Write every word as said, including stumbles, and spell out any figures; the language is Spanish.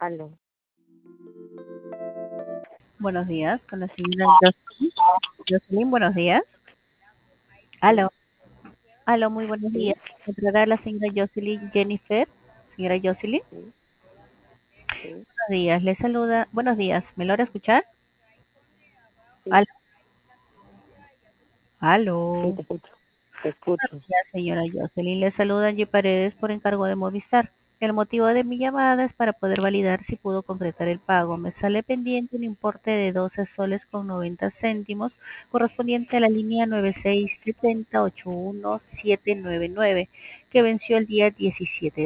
Aló. Buenos días, con la señora Jocelyn. Jocelyn, buenos días. Aló, Sí, aló, muy buenos días. sí, ¿Encontrará la señora Jocelyn Jennifer? Señora Jocelyn, sí, sí, buenos días. Le saluda. Buenos días, ¿me logra escuchar? sí, Aló, sí, aló. te escucho, te escucho. Ya, señora Jocelyn, le saluda Angie Paredes por encargo de Movistar. El motivo de mi llamada es para poder validar si pudo concretar el pago. Me sale pendiente un importe de doce soles con noventa céntimos correspondiente a la línea nueve seis siete cero ocho uno siete nueve nueve que venció el día diecisiete